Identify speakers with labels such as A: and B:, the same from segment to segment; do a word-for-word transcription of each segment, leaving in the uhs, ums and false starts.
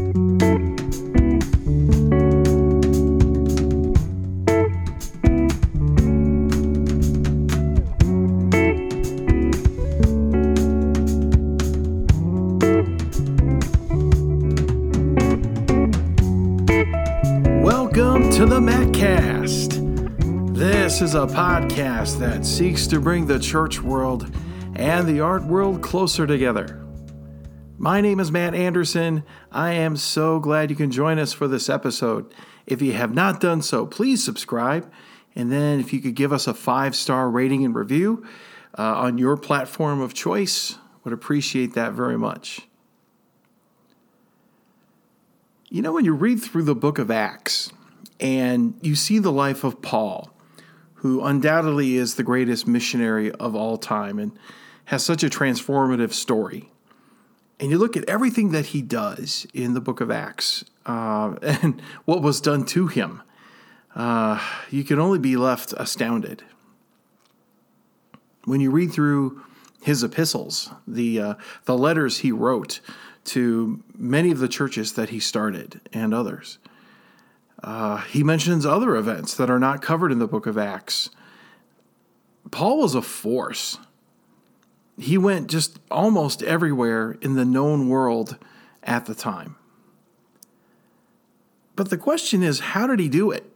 A: Welcome to the Mattcast. This is a podcast that seeks to bring the church world and the art world closer together. My name is Matt Anderson. I am so glad you can join us for this episode. If you have not done so, please subscribe. And then if you could give us a five-star rating and review uh, on your platform of choice, would appreciate that very much. You know, when you read through the book of Acts and you see the life of Paul, who undoubtedly is the greatest missionary of all time and has such a transformative story, and you look at everything that he does in the book of Acts uh, and what was done to him, uh, you can only be left astounded. When you read through his epistles, the uh, the letters he wrote to many of the churches that he started and others, uh, he mentions other events that are not covered in the book of Acts. Paul was a force. He went just almost everywhere in the known world at the time. But the question is, how did he do it?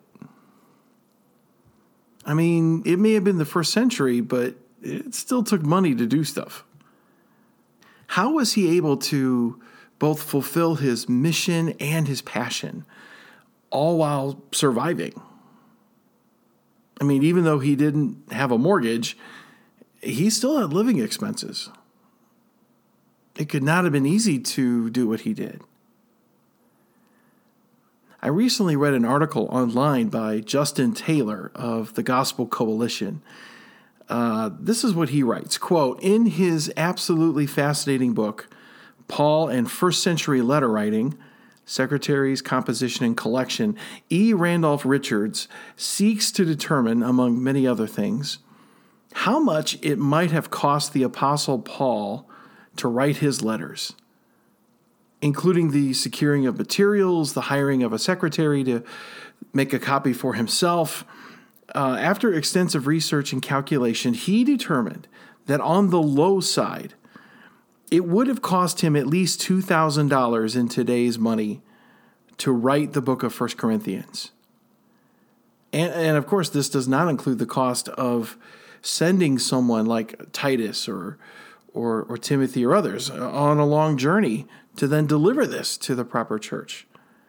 A: I mean, it may have been the first century, but it still took money to do stuff. How was he able to both fulfill his mission and his passion, all while surviving? I mean, even though he didn't have a mortgage, he still had living expenses. It could not have been easy to do what he did. I recently read an article online by Justin Taylor of the Gospel Coalition. Uh, this is what he writes, quote, "In his absolutely fascinating book, Paul and First Century Letter Writing, Secretaries, Composition, and Collection, E. Randolph Richards seeks to determine, among many other things, how much it might have cost the Apostle Paul to write his letters, including the securing of materials, the hiring of a secretary to make a copy for himself. Uh, after extensive research and calculation, he determined that on the low side, it would have cost him at least two thousand dollars in today's money to write the book of First Corinthians. And, and of course, this does not include the cost of sending someone like Titus or, or, or Timothy or others on a long journey to then deliver this to the proper church.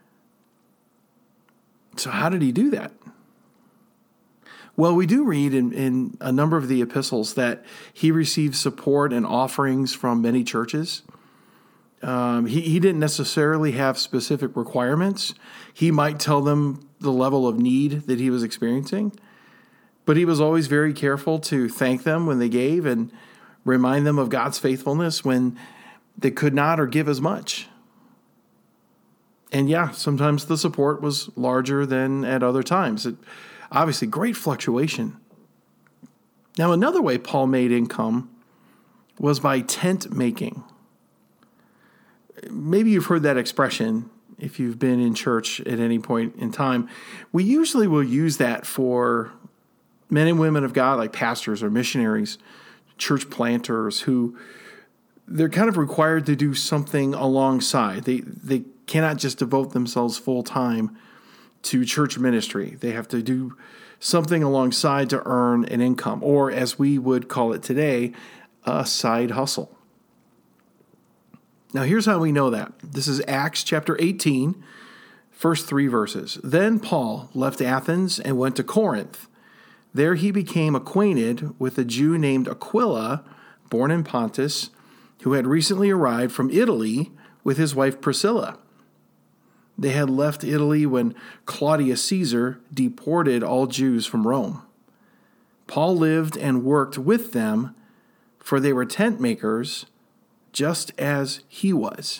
A: So how did he do that? Well, we do read in, in a number of the epistles that he received support and offerings from many churches. Um, he, he didn't necessarily have specific requirements. He might tell them the level of need that he was experiencing, but he was always very careful to thank them when they gave and remind them of God's faithfulness when they could not or give as much. And yeah, sometimes the support was larger than at other times. It, Obviously, great fluctuation. Now, another way Paul made income was by tent making. Maybe you've heard that expression if you've been in church at any point in time. We usually will use that for men and women of God, like pastors or missionaries, church planters, who they're kind of required to do something alongside. They, they cannot just devote themselves full time to church ministry. They have to do something alongside to earn an income, or as we would call it today, a side hustle. Now, here's how we know that. This is Acts chapter eighteen, first three verses. Then Paul left Athens and went to Corinth. There he became acquainted with a Jew named Aquila, born in Pontus, who had recently arrived from Italy with his wife Priscilla. They had left Italy when Claudius Caesar deported all Jews from Rome. Paul lived and worked with them, for they were tent makers, just as he was.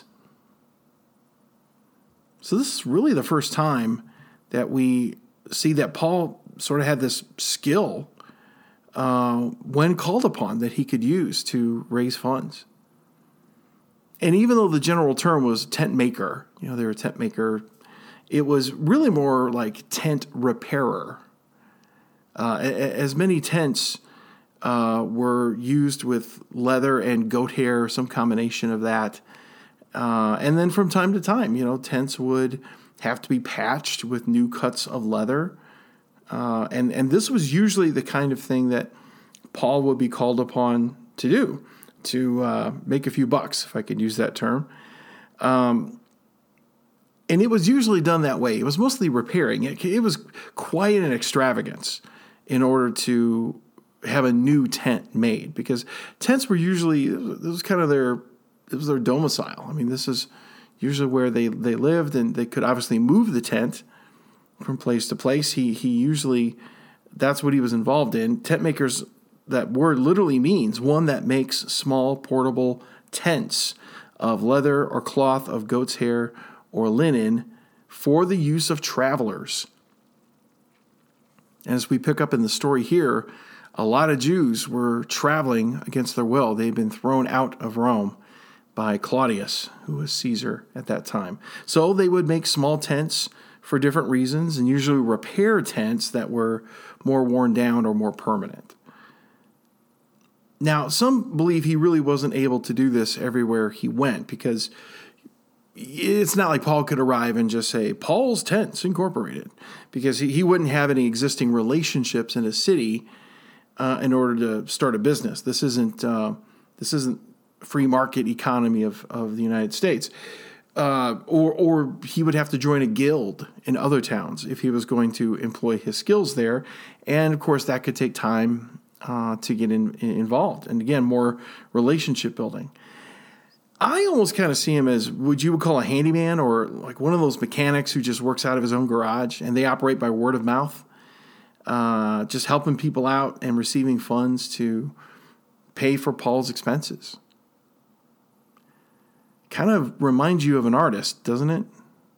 A: So this is really the first time that we see that Paul sort of had this skill uh, when called upon that he could use to raise funds. And even though the general term was tent maker, you know, they were a tent maker, it was really more like tent repairer. Uh, as many tents uh, were used with leather and goat hair, some combination of that. Uh, and then from time to time, you know, tents would have to be patched with new cuts of leather. Uh, and, and this was usually the kind of thing that Paul would be called upon to do, to uh, make a few bucks, if I could use that term. Um, and it was usually done that way. It was mostly repairing. It, it was quite an extravagance in order to have a new tent made, because tents were usually, it was kind of their, it was their domicile. I mean, this is usually where they, they lived, and they could obviously move the tent from place to place. He he usually, that's what he was involved in. Tent makers, that word literally means one that makes small portable tents of leather or cloth of goat's hair or linen for the use of travelers. And as we pick up in the story here, a lot of Jews were traveling against their will. They had been thrown out of Rome by Claudius, who was Caesar at that time. So they would make small tents for different reasons, and usually repair tents that were more worn down or more permanent. Now, some believe he really wasn't able to do this everywhere he went, because it's not like Paul could arrive and just say, Paul's Tents Incorporated, because he, he wouldn't have any existing relationships in a city uh, in order to start a business. This isn't uh, this isn't free market economy of, of the United States. Uh, or, or he would have to join a guild in other towns if he was going to employ his skills there. And, of course, that could take time uh, to get in, in, involved. And, again, more relationship building. I almost kind of see him as, would you call a handyman, or like one of those mechanics who just works out of his own garage, and they operate by word of mouth, uh, just helping people out and receiving funds to pay for Paul's expenses. Kind of reminds you of an artist, doesn't it?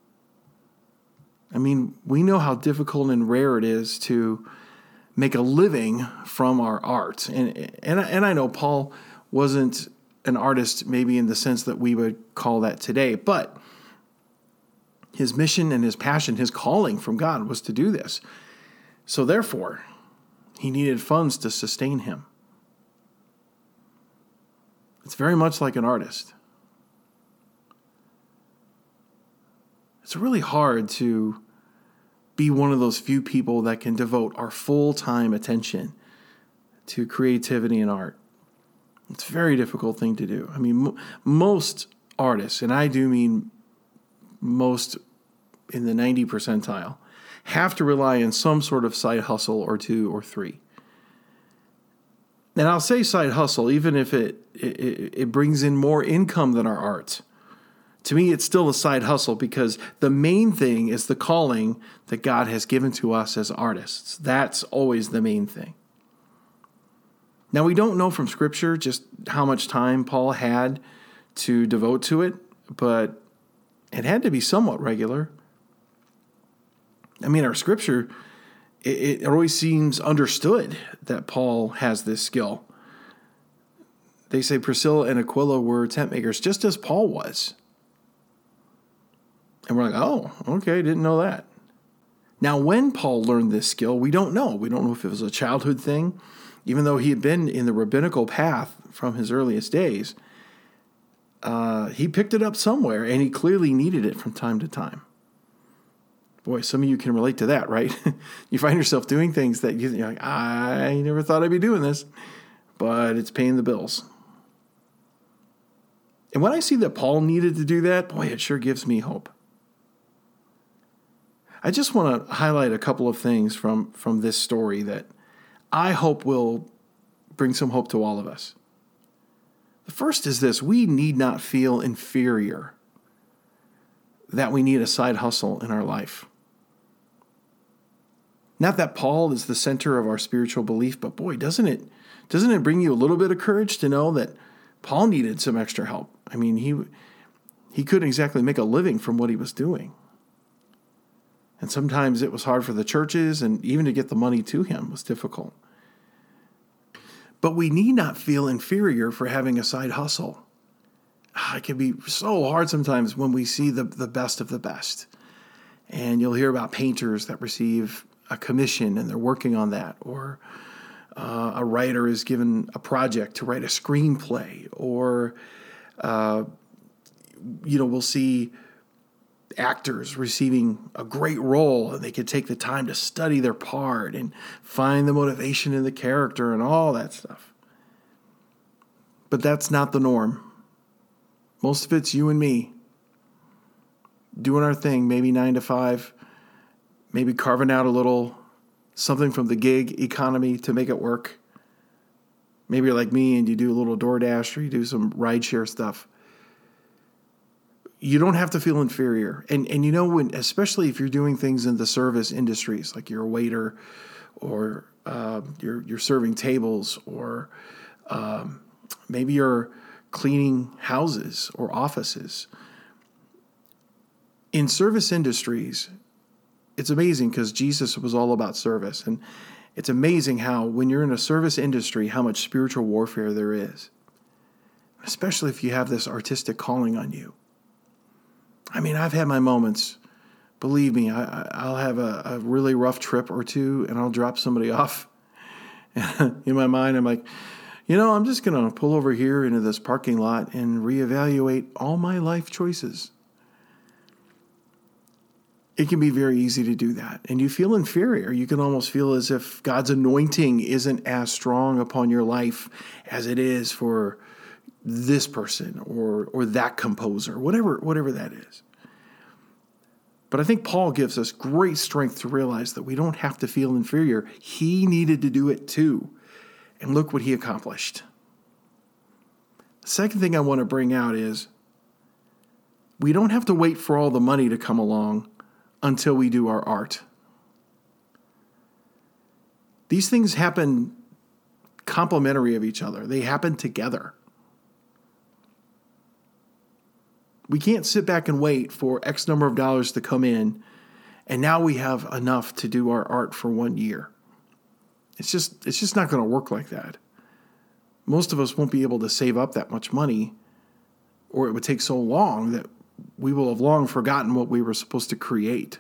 A: I mean, we know how difficult and rare it is to make a living from our art. And and, and I know Paul wasn't an artist maybe in the sense that we would call that today, but his mission and his passion, his calling from God was to do this. So therefore, he needed funds to sustain him. It's very much like an artist. It's really hard to be one of those few people that can devote our full-time attention to creativity and art. It's a very difficult thing to do. I mean, m- most artists, and I do mean most in the ninety percentile, have to rely on some sort of side hustle or two or three. And I'll say side hustle, even if it, it, it brings in more income than our art. To me, it's still a side hustle, because the main thing is the calling that God has given to us as artists. That's always the main thing. Now, we don't know from Scripture just how much time Paul had to devote to it, but it had to be somewhat regular. I mean, our Scripture, it, it always seems understood that Paul has this skill. They say Priscilla and Aquila were tent makers, just as Paul was. And we're like, oh, okay, didn't know that. Now, when Paul learned this skill, we don't know. We don't know if it was a childhood thing. Even though he had been in the rabbinical path from his earliest days, uh, he picked it up somewhere, and he clearly needed it from time to time. Boy, some of you can relate to that, right? You find yourself doing things that you're like, I never thought I'd be doing this, but it's paying the bills. And when I see that Paul needed to do that, boy, it sure gives me hope. I just want to highlight a couple of things from, from this story that I hope will bring some hope to all of us. The first is this: we need not feel inferior that we need a side hustle in our life. Not that Paul is the center of our spiritual belief, but boy, doesn't it doesn't it bring you a little bit of courage to know that Paul needed some extra help? I mean, he he couldn't exactly make a living from what he was doing. And sometimes it was hard for the churches, and even to get the money to him was difficult. But we need not feel inferior for having a side hustle. it can be so hard sometimes when we see the, the best of the best. And you'll hear about painters that receive a commission and they're working on that, or uh, a writer is given a project to write a screenplay, or uh, you know, we'll see actors receiving a great role and they can take the time to study their part and find the motivation in the character and all that stuff. But that's not the norm. Most of it's you and me doing our thing, maybe nine to five, maybe carving out a little something from the gig economy to make it work. Maybe you're like me and you do a little DoorDash or you do some rideshare stuff. You don't have to feel inferior. And and you know, when, especially if you're doing things in the service industries, like you're a waiter or uh, you're, you're serving tables, or um, maybe you're cleaning houses or offices. In service industries, it's amazing because Jesus was all about service. And it's amazing how when you're in a service industry, how much spiritual warfare there is, especially if you have this artistic calling on you. I mean, I've had my moments. Believe me, I, I'll have a, a really rough trip or two and I'll drop somebody off. In my mind, I'm like, you know, I'm just going to pull over here into this parking lot and reevaluate all my life choices. It can be very easy to do that. And you feel inferior. You can almost feel as if God's anointing isn't as strong upon your life as it is for this person or or that composer, whatever whatever that is. But I think Paul gives us great strength to realize that we don't have to feel inferior. He needed to do it too. And look what he accomplished. The second thing I want to bring out is we don't have to wait for all the money to come along until we do our art. These things happen complementary of each other. They happen together. We can't sit back and wait for X number of dollars to come in, and now we have enough to do our art for one year. It's just it's just not going to work like that. Most of us won't be able to save up that much money, or it would take so long that we will have long forgotten what we were supposed to create.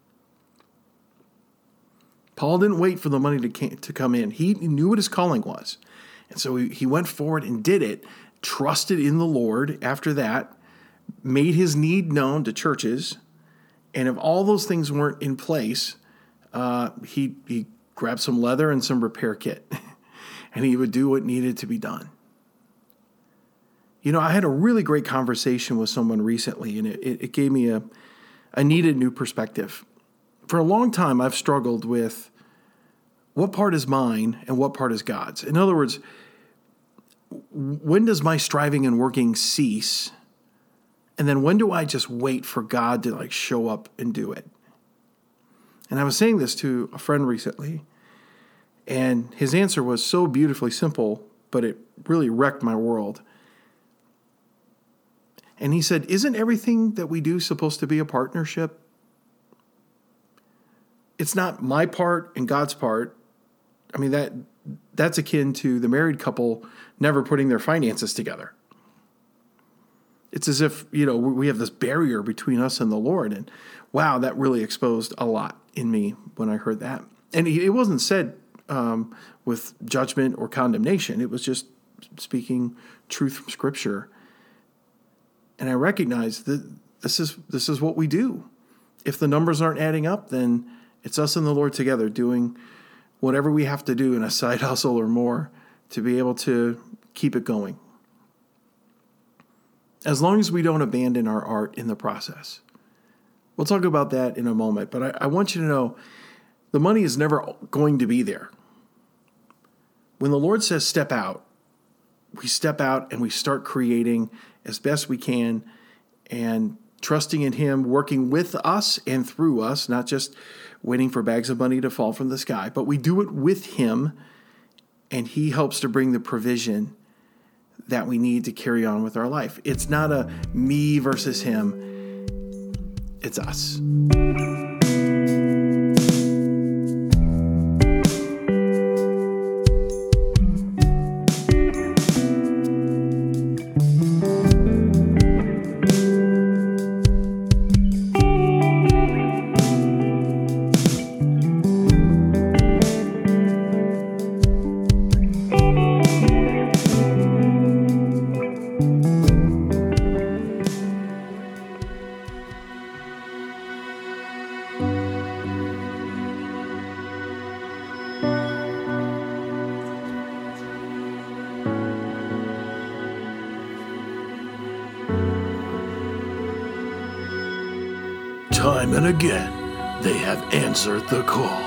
A: Paul didn't wait for the money to to come in. He knew what his calling was. And so he, he went forward and did it, trusted in the Lord after that, made his need known to churches, and if all those things weren't in place, uh, he he grabbed some leather and some repair kit, and he would do what needed to be done. You know, I had a really great conversation with someone recently, and it, it gave me a, a needed new perspective. For a long time, I've struggled with what part is mine and what part is God's. In other words, when does my striving and working cease? And then when do I just wait for God to like show up and do it? And I was saying this to a friend recently, and his answer was so beautifully simple, but it really wrecked my world. And he said, isn't everything that we do supposed to be a partnership? It's not my part and God's part. I mean, that that's akin to the married couple never putting their finances together. It's as if, you know, we have this barrier between us and the Lord. And wow, that really exposed a lot in me when I heard that. And it wasn't said um, with judgment or condemnation. It was just speaking truth from Scripture. And I recognize that this is this is what we do. If the numbers aren't adding up, then it's us and the Lord together doing whatever we have to do in a side hustle or more to be able to keep it going. As long as we don't abandon our art in the process. We'll talk about that in a moment, but I, I want you to know the money is never going to be there. When the Lord says step out, we step out and we start creating as best we can and trusting in Him, working with us and through us, not just waiting for bags of money to fall from the sky, but we do it with Him, and He helps to bring the provision that we need to carry on with our life. It's not a me versus him. It's us.
B: Time and again, they have answered the call.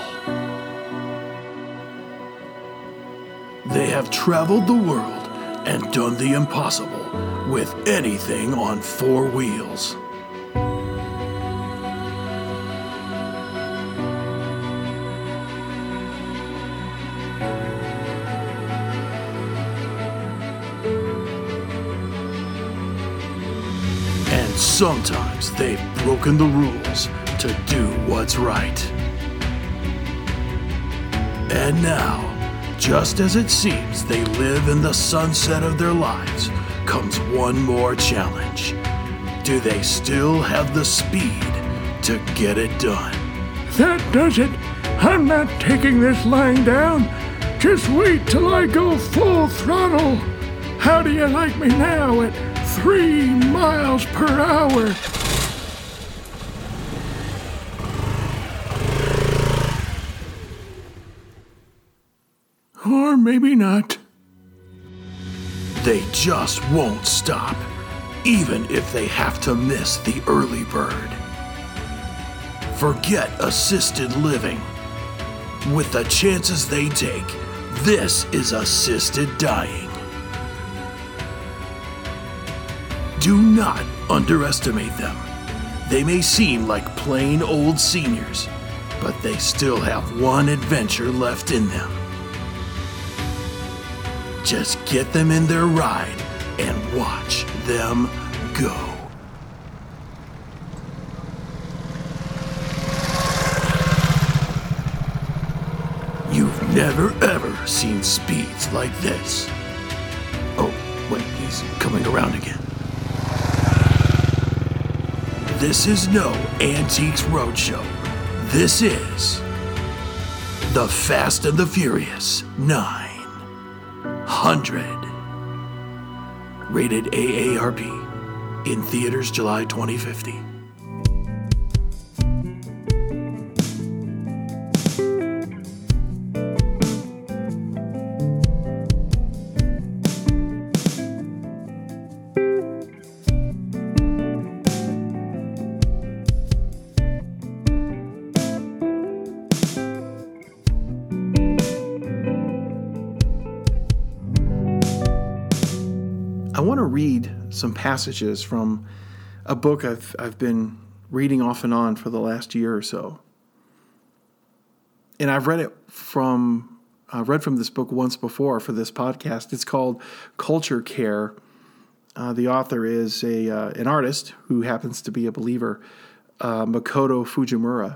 B: They have traveled the world and done the impossible with anything on four wheels. And sometimes they've broken the rules to do what's right. And now, just as it seems they live in the sunset of their lives, comes one more challenge. Do they still have the speed to get it done?
C: That does it. I'm not taking this lying down. Just wait till I go full throttle. How do you like me now at three miles per hour? Or maybe not.
B: They just won't stop, even if they have to miss the early bird. Forget assisted living. With the chances they take, this is assisted dying. Do not underestimate them. They may seem like plain old seniors, but they still have one adventure left in them. Just get them in their ride and watch them go. You've never ever seen speeds like this. Oh, wait, he's coming around again. This is no Antiques Roadshow. This is The Fast and the Furious nine hundred. Rated A A R P. In theaters July twenty fifty.
A: I want to read some passages from a book I've I've been reading off and on for the last year or so. And I've read it from uh, read from this book once before for this podcast. It's called Culture Care. Uh, the author is a uh, an artist who happens to be a believer, uh, Makoto Fujimura.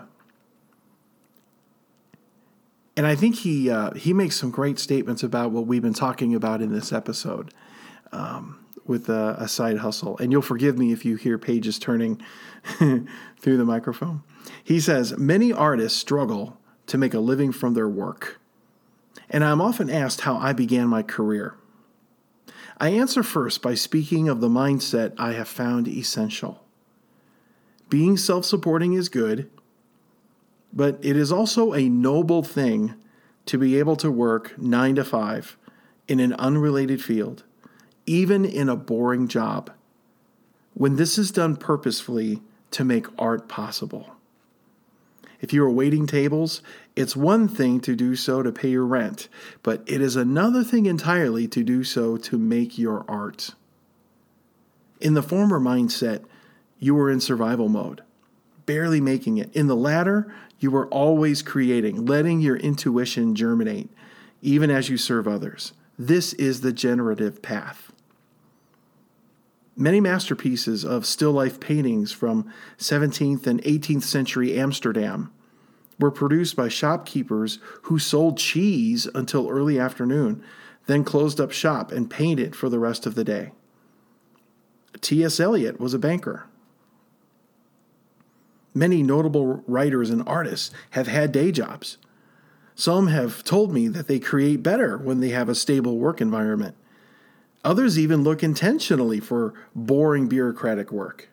A: And I think he uh, he makes some great statements about what we've been talking about in this episode. Um, with a, a side hustle. And you'll forgive me if you hear pages turning through the microphone. He says, many artists struggle to make a living from their work. And I'm often asked how I began my career. I answer first by speaking of the mindset I have found essential. Being self-supporting is good, but it is also a noble thing to be able to work nine to five in an unrelated field, even in a boring job, when this is done purposefully to make art possible. If you are waiting tables, it's one thing to do so to pay your rent, but it is another thing entirely to do so to make your art. In the former mindset, you were in survival mode, barely making it. In the latter, you were always creating, letting your intuition germinate, even as you serve others. This is the generative path. Many masterpieces of still life paintings from seventeenth and eighteenth century Amsterdam were produced by shopkeepers who sold cheese until early afternoon, then closed up shop and painted for the rest of the day. T S Eliot was a banker. Many notable writers and artists have had day jobs. Some have told me that they create better when they have a stable work environment. Others even look intentionally for boring bureaucratic work.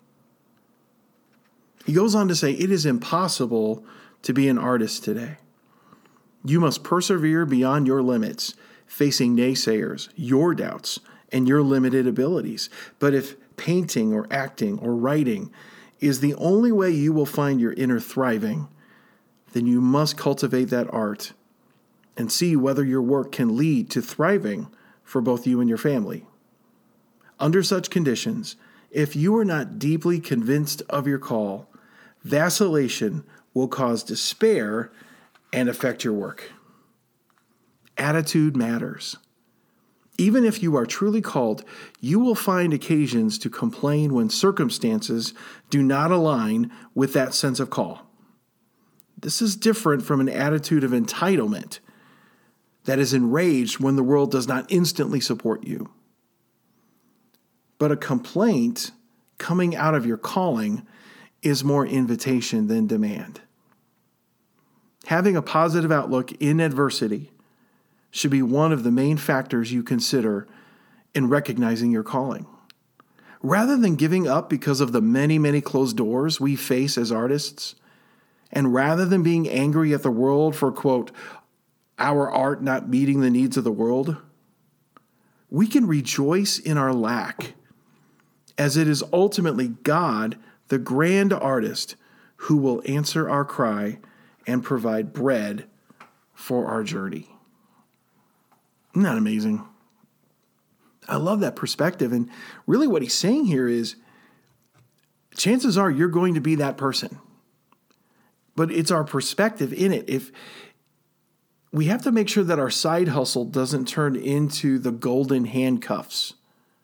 A: He goes on to say, it is impossible to be an artist today. You must persevere beyond your limits, facing naysayers, your doubts, and your limited abilities. But if painting or acting or writing is the only way you will find your inner thriving, then you must cultivate that art and see whether your work can lead to thriving for both you and your family. Under such conditions, if you are not deeply convinced of your call, vacillation will cause despair and affect your work. Attitude matters. Even if you are truly called, you will find occasions to complain when circumstances do not align with that sense of call. This is different from an attitude of entitlement that is enraged when the world does not instantly support you. But a complaint coming out of your calling is more invitation than demand. Having a positive outlook in adversity should be one of the main factors you consider in recognizing your calling. Rather than giving up because of the many, many closed doors we face as artists, and rather than being angry at the world for, quote, our art not meeting the needs of the world, we can rejoice in our lack, as it is ultimately God, the grand artist, who will answer our cry and provide bread for our journey. Isn't that amazing? I love that perspective. And really what he's saying here is, chances are you're going to be that person. But it's our perspective in it. If we have to make sure that our side hustle doesn't turn into the golden handcuffs,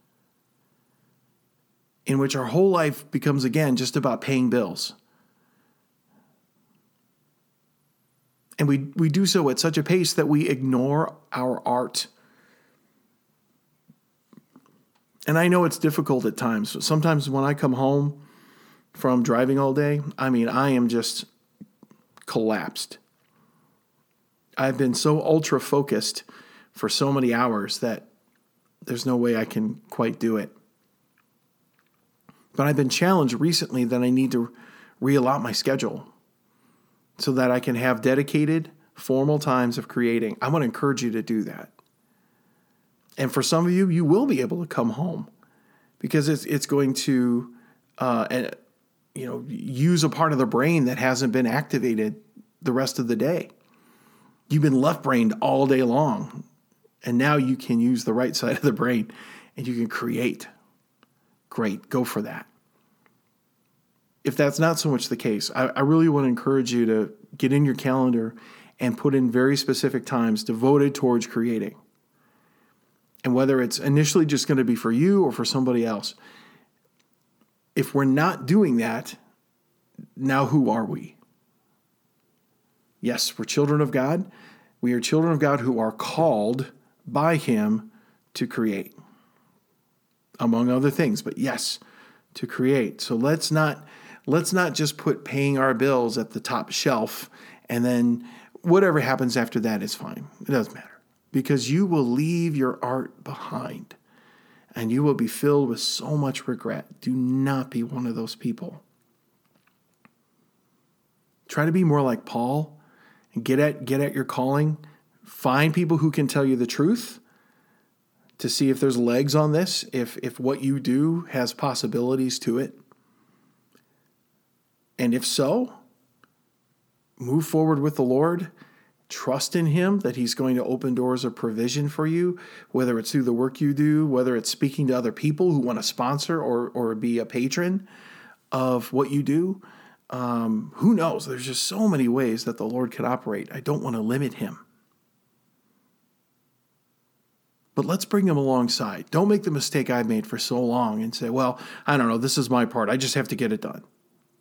A: in which our whole life becomes, again, just about paying bills. And we, we do so at such a pace that we ignore our art. And I know it's difficult at times. Sometimes when I come home from driving all day, I mean, I am just collapsed. I've been so ultra focused for so many hours that there's no way I can quite do it. But I've been challenged recently that I need to reallot my schedule so that I can have dedicated, formal times of creating. I want to encourage you to do that. And for some of you, you will be able to come home because it's it's going to, uh, and, you know, use a part of the brain that hasn't been activated the rest of the day. You've been left-brained all day long, and now you can use the right side of the brain, and you can create. Great, go for that. If that's not so much the case, I, I really want to encourage you to get in your calendar and put in very specific times devoted towards creating. And whether it's initially just going to be for you or for somebody else, if we're not doing that, now who are we? Yes, we're children of God. We are children of God who are called by Him to create, among other things. But yes, to create. So let's not let's not just put paying our bills at the top shelf, and then whatever happens after that is fine. It doesn't matter, because you will leave your art behind, and you will be filled with so much regret. Do not be one of those people. Try to be more like Paul and get at get at your calling. Find people who can tell you the truth to see if there's legs on this, if if what you do has possibilities to it. And if so, move forward with the Lord. Trust in Him that He's going to open doors of provision for you, whether it's through the work you do, whether it's speaking to other people who want to sponsor or or be a patron of what you do. Um, who knows? There's just so many ways that the Lord could operate. I don't want to limit Him. But let's bring Him alongside. Don't make the mistake I've made for so long and say, well, I don't know, this is my part. I just have to get it done.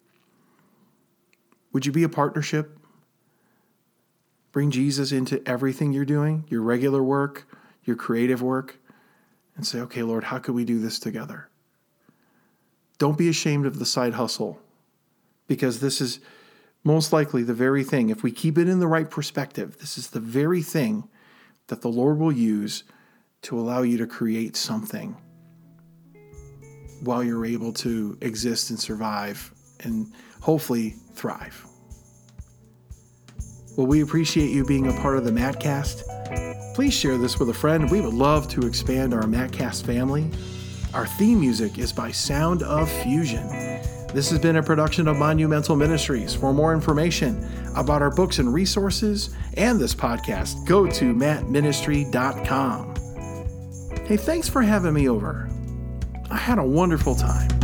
A: Would you be a partnership? Bring Jesus into everything you're doing, your regular work, your creative work, and say, okay, Lord, how could we do this together? Don't be ashamed of the side hustle, because this is most likely the very thing, if we keep it in the right perspective, this is the very thing that the Lord will use to allow you to create something while you're able to exist and survive and hopefully thrive. Well, we appreciate you being a part of the Mattcast. Please share this with a friend. We would love to expand our Mattcast family. Our theme music is by Sound of Fusion. This has been a production of Monumental Ministries. For more information about our books and resources and this podcast, go to matt ministry dot com. Hey, thanks for having me over. I had a wonderful time.